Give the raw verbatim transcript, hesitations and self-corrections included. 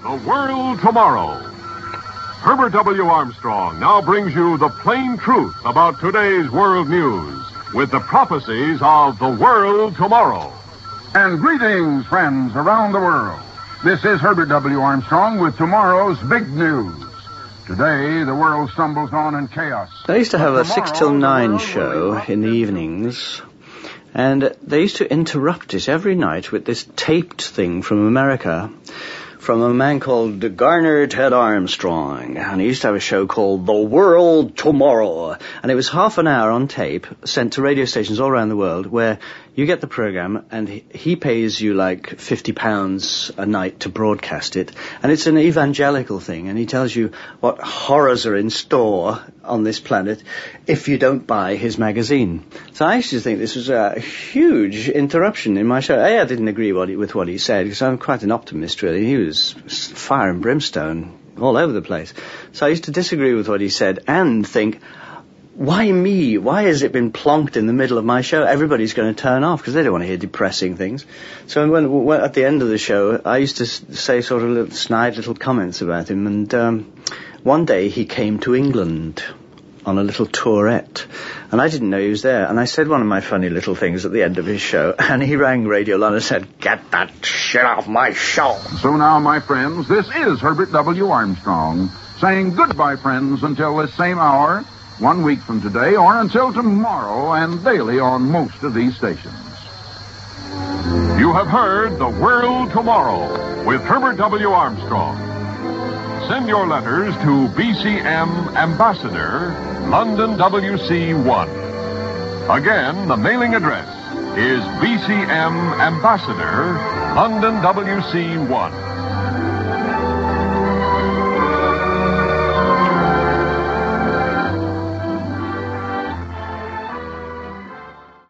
The World Tomorrow. Herbert W. Armstrong now brings you the plain truth about today's world news with the prophecies of the world tomorrow. And greetings, friends around the world. This is Herbert W. Armstrong with tomorrow's big news. Today, the world stumbles on in chaos. They used to have a six till nine show in the evenings, and they used to interrupt it every night with this taped thing from America, from a man called Garner Ted Armstrong, and he used to have a show called The World Tomorrow, and it was half an hour on tape sent to radio stations all around the world where you get the program and he pays you like fifty pounds a night to broadcast it, and it's an evangelical thing, and he tells you what horrors are in store on this planet if you don't buy his magazine. So I used to think this was a huge interruption in my show. A, I didn't agree what he, with what he said, because I'm quite an optimist, really. He was fire and brimstone all over the place. So I used to disagree with what he said and think, why me? Why has it been plonked in the middle of my show? Everybody's going to turn off because they don't want to hear depressing things. So when, when at the end of the show, I used to say sort of little, snide little comments about him. And um, one day he came to England on a little tourette, and I didn't know he was there. And I said one of my funny little things at the end of his show, and he rang Radio London and said, "Get that shit off my show." So now, my friends, this is Herbert W. Armstrong saying goodbye, friends, until this same hour, one week from today, or until tomorrow, and daily on most of these stations. You have heard The World Tomorrow with Herbert W. Armstrong. Send your letters to B C M Ambassador, London W C one. Again, the mailing address is B C M Ambassador, London W C one.